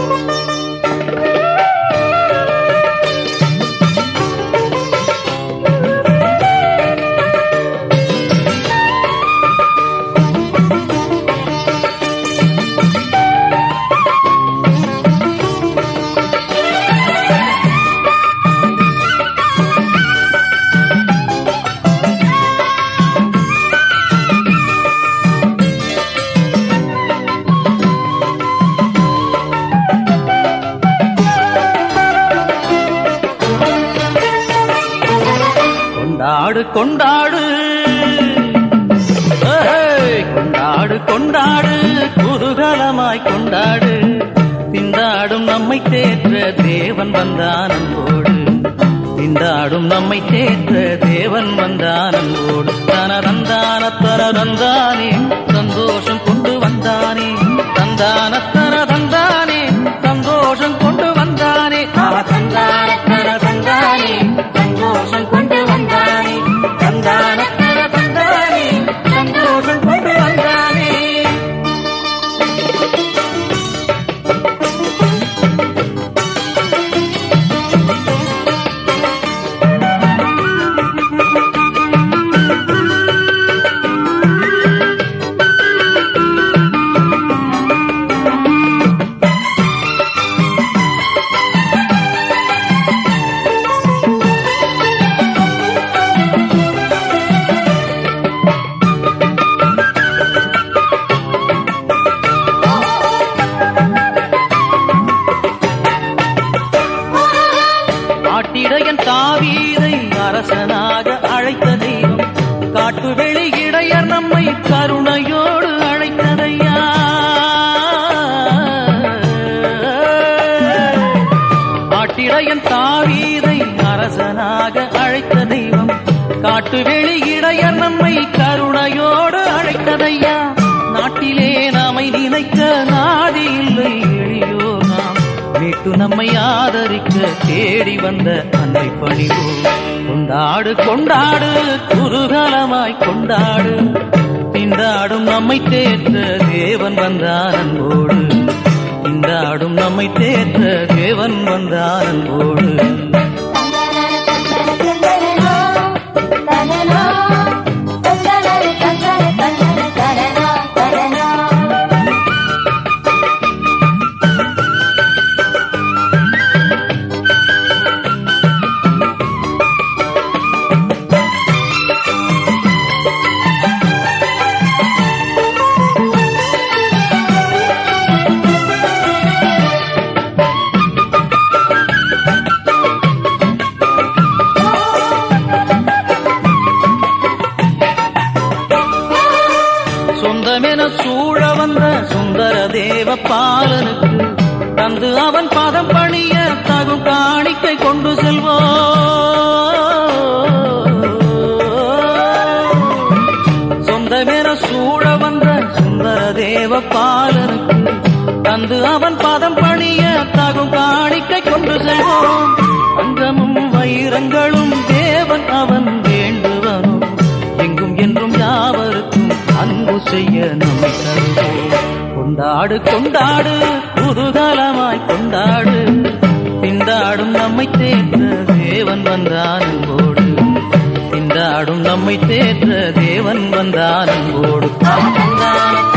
கொண்டாடு கொண்டாடு கொண்டாடு கொண்டாடு குதூகலமாய் கொண்டாடு திண்டாடும் நம்மை தேற்ற தேவன் வந்தான் அன்போடு திண்டாடும் நம்மை தேற்ற தேவன் வந்தான் அன்போடு தனதந்தான தனதந்தானே சந்தோஷம் கொண்டு வந்தானே தந்தான தனதந்தானே சந்தோஷம் கொண்டு வந்தானே தந்தான தனதந்தானே சந்தோஷம் கொண்டு வந்தானே தந்தான தனதந்தானே சந்தோஷம் கொண்டு வந்தானே. ஆட்டிடையன் தாவீதை அரசனாக அழைத்த தெய்வம் காட்டு வெளி இடையர் நம்மை கருணையோடு அழைத்ததையா. ஆட்டிடையன் தாவீதை அரசனாக அழைத்த தெய்வம் காட்டு வெளி இடையர் நம்மை கருணையோடு அழைத்ததையா. நாட்டிலே நாமை நினைக்க நாதி இல்லை எளியோ நாம் மீட்டு நம்மை ஆதரிக்க தேடி வந்த அன்னை பணிவோ. கொண்டாடு கொண்டாடு குதூகலமாய் கொண்டாடு திண்டாடும் நம்மை தேற்ற தேவன் வந்தான் அன்போடு திண்டாடும் நம்மை தேற்ற தேவன் வந்தான் அன்போடு. சொந்தமென சூழ வந்த சுந்தர தேவ பாலனுக்கு தந்து அவன் பாதம் பணிய தகும் காணிக்கை கொண்டு செல்வோம். சொந்தமென சூழ வந்த சுந்தர தேவ பாலனுக்கு தந்து அவன் பாதம் பணிய தகும் காணிக்கை கொண்டு செல்வோம். அங்கமும் வைரங்களும் தேவன் அவன் வேண்டுவனும் எங்கும் என்றும் யாவருக்கும் அன்பு செய்ய நம்மை தருவோம். கொண்டாடு கொண்டாடு குதூகலமாய் கொண்டாடு திண்டாடும் நம்மை தேற்ற தேவன் வந்தான் அன்போடு திண்டாடும் நம்மை தேற்ற தேவன் வந்தான் அன்போடு.